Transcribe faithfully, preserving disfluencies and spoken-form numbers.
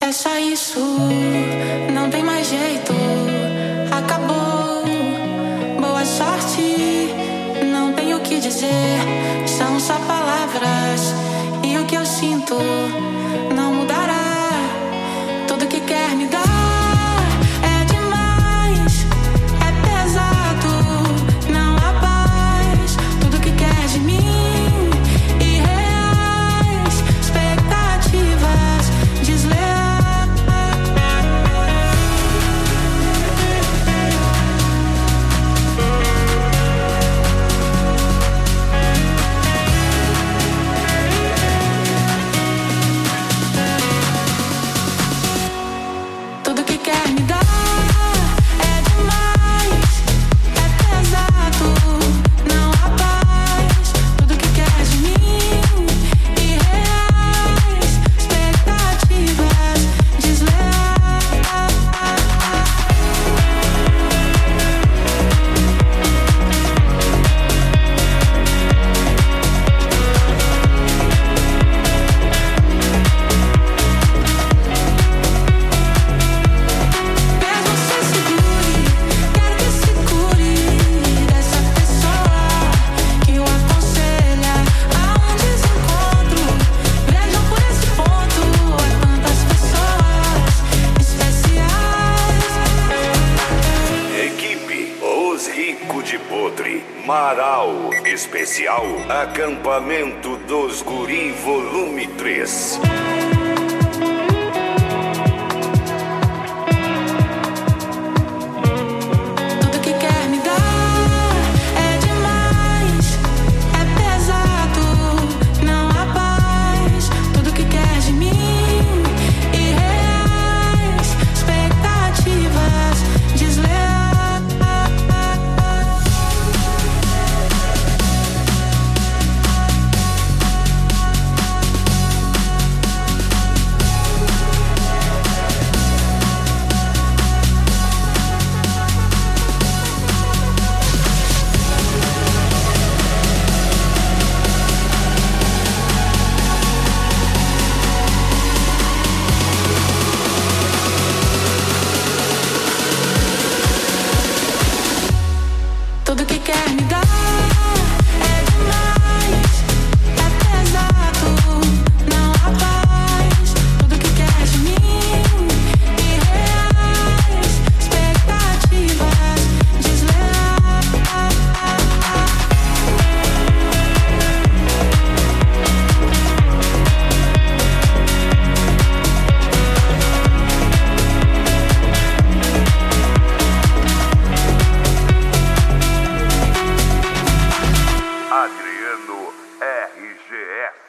É só isso, não tem mais jeito. Acabou, boa sorte. Não tenho o que dizer, são só palavras. E o que eu sinto não mudará. Tudo que quer me dar é demais, é pesado, não há paz. Tudo que quer de mim, irreais, expectativas desleais. Tudo que quer me dar é demais, é pesado, não há paz. Tudo que quer de mim, irreais, expectativas desleais. Quero que se segure, quero que se cure dessa pessoa que o aconselha a um desencontro. Vejam por esse ponto, há tantas pessoas especiais. Equipe Os Rico de Podre, Marau, especial Acampamento dos Guri, volume três. Tudo que quer me dar é demais, é pesado, não há paz. Tudo que quer de mim, irreais, expectativas desleais. Tudo que quer me dar é demais, é pesado, não há paz. Tudo que quer de mim, irreais, expectativas desleais. Adriano R G S.